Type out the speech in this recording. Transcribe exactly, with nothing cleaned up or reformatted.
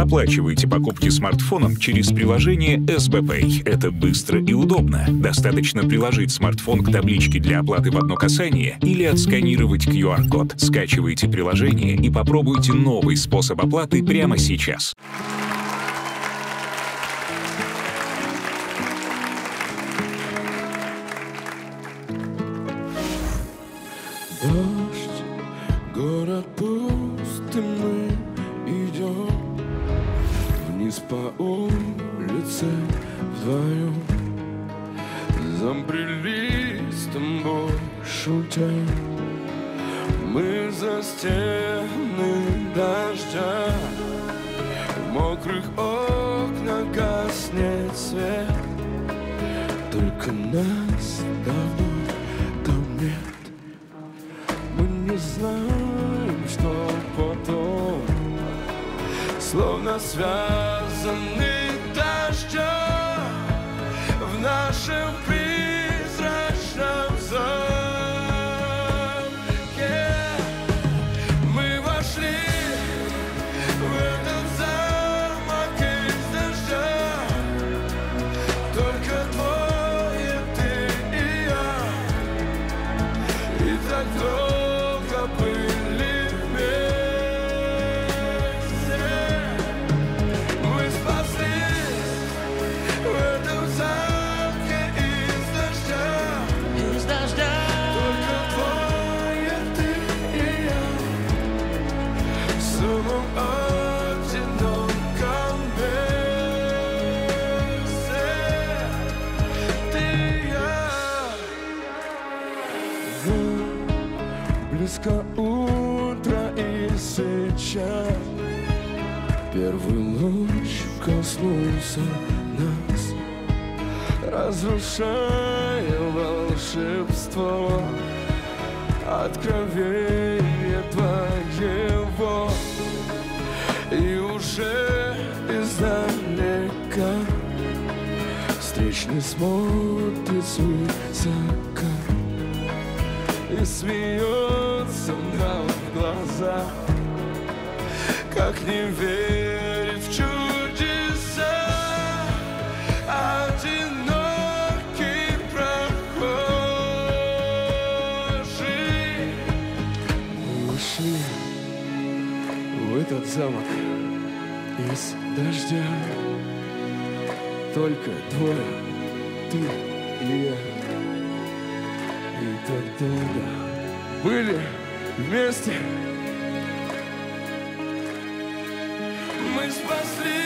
Оплачивайте покупки смартфоном через приложение эс бэ пэй. Это быстро и удобно. Достаточно приложить смартфон к табличке для оплаты в одно касание или отсканировать ку ар код. Скачивайте приложение и попробуйте новый способ оплаты прямо сейчас. Дождь, город пуст, и мы идем вниз по улице вдвоем. Замбрели с тобой шутя, мы за стены дождя. В мокрых окнах гаснет свет, только нас давно там нет. Мы не знаем, что потом, словно связаны дождем в нашем призрачном замке. Мы вошли в этот замок из дождя, только двое, ты и я, и так долго были вместе. Мы спаслись в этом замке из дождя, из дождя. Только двое, ты и я, в самом одиноком месте. Ты и я. Близко утро, и сейчас первый луч коснулся нас, разрушая волшебство, откровение твоего. И уже издалека встречный смотрит свысока и смеется нам в глаза, как не верит в чудеса одинокий прохожий. Мы ушли в этот замок из дождя, только двое, ты и я. И так долго были вместе. Мы спасли